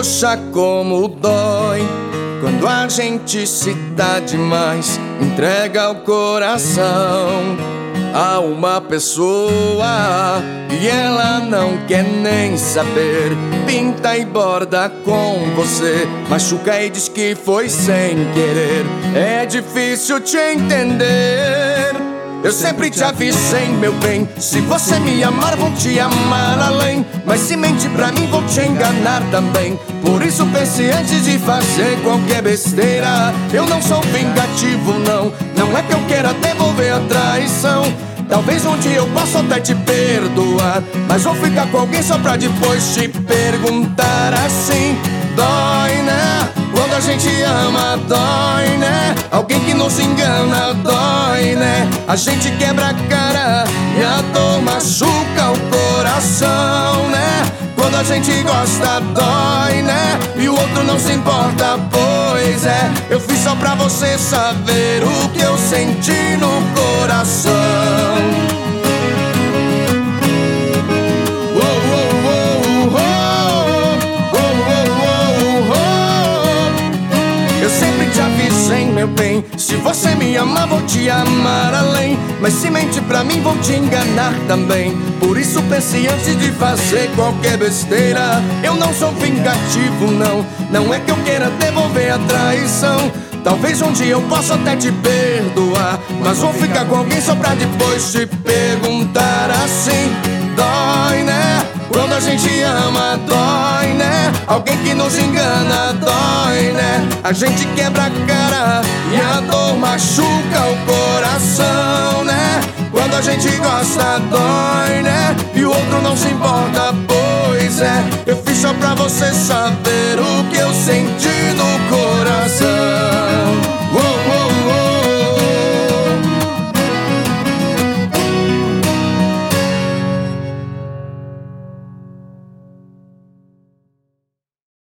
Poxa, como dói quando a gente se dá demais, entrega o coração a uma pessoa e ela não quer nem saber. Pinta e borda com você, machuca e diz que foi sem querer. É difícil te entender. Eu sempre te avisei, meu bem, se você me amar, vou te amar além. Mas se mente pra mim, vou te enganar também. Por isso pense antes de fazer qualquer besteira. Eu não sou vingativo, não. Não é que eu queira devolver a traição. Talvez um dia eu possa até te perdoar, mas vou ficar com alguém só pra depois te perguntar assim. Dói, né? Quando a gente ama, dói, né? Alguém que nos engana, dói, né? A gente quebra a cara e a dor machuca o coração, né? Quando a gente gosta, dói, né? E o outro não se importa, pois é. Eu fiz só pra você saber o que eu senti no coração. Eu sempre te avisei, meu bem, se você me amar, vou te amar além. Mas se mente pra mim, vou te enganar também. Por isso pense antes de fazer qualquer besteira. Eu não sou vingativo, não. Não é que eu queira devolver a traição. Talvez um dia eu possa até te perdoar, mas vou ficar com alguém só pra depois te perguntar assim. Dói, né? Quando a gente ama, dói, né? Alguém que nos engana, dói, né? A gente quebra a cara e a dor machuca o coração, né? Quando a gente gosta, dói, né? E o outro não se importa, pois é. Eu fiz só pra você saber o que eu senti